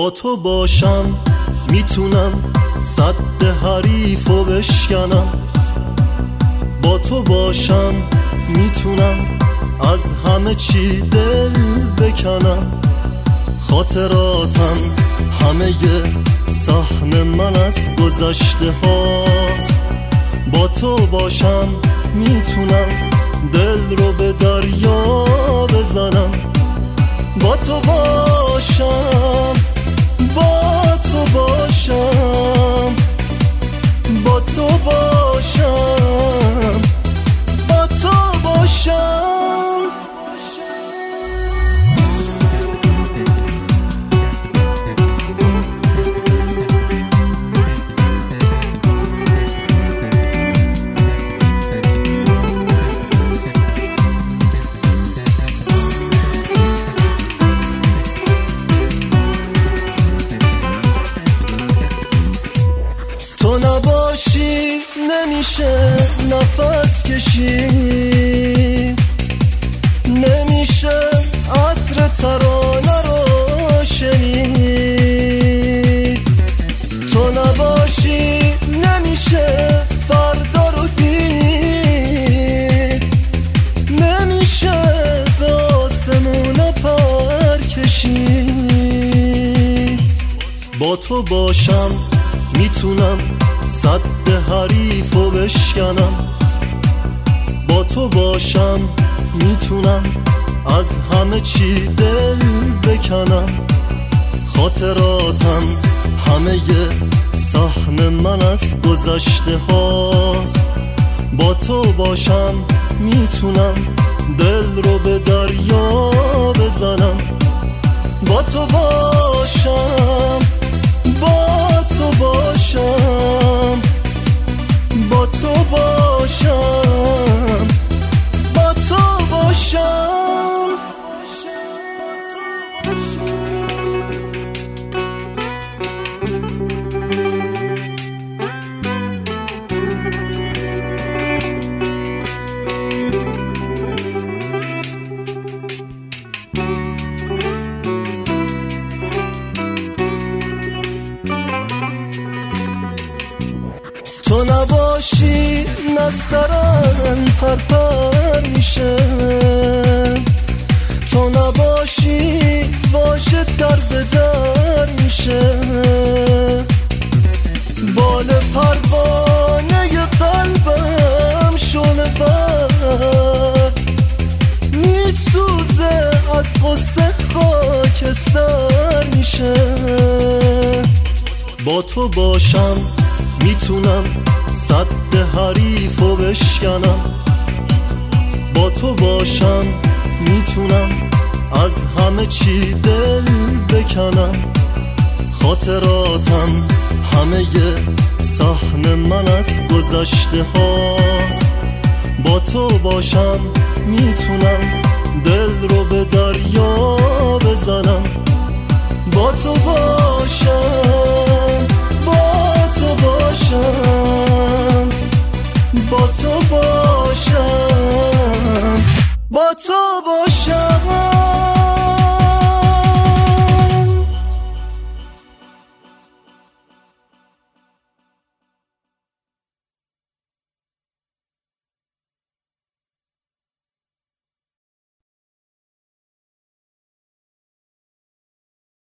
با تو باشم میتونم سد حریفو بشکنم، با تو باشم میتونم از همه چی دل بکنم. خاطراتم همه ی صحنه من از گذشته هاست، با تو باشم میتونم دل رو به دریا بزنم. با تو باشم، با تو باشم، با تو باشم، با تو باشم. تو نباشی نمیشه نفس کشید، نمیشه عطر ترانه رو شنید. تو نباشی نمیشه فردا رو دید، نمیشه به آسمون پر کشید. با تو باشم میتونم سد حریفو بشکنم، با تو باشم میتونم از همه چی دل بکنم. خاطراتم همه ی صحنه من از گذشته هاست، با تو باشم میتونم دل رو به دریا بزنم. با تو باشم، با تو باشم، با تو باشم، با تو باشم. تو نباشی نسترن پرپر میشه، تو نباشی واژه در به در میشه. بال پروانه قلبم شعله بر میسوزه، از قصه خاکستر میشه. با تو باشم میتونم سد حریفو بشکنم، با تو باشم میتونم از همه چی دل بکنم. خاطراتم همه ی صحنه من از گذشته هاست، با تو باشم میتونم دل رو به دریا بزنم. با تو باشم، با تو باشم، با تو باشم، با تو باشم.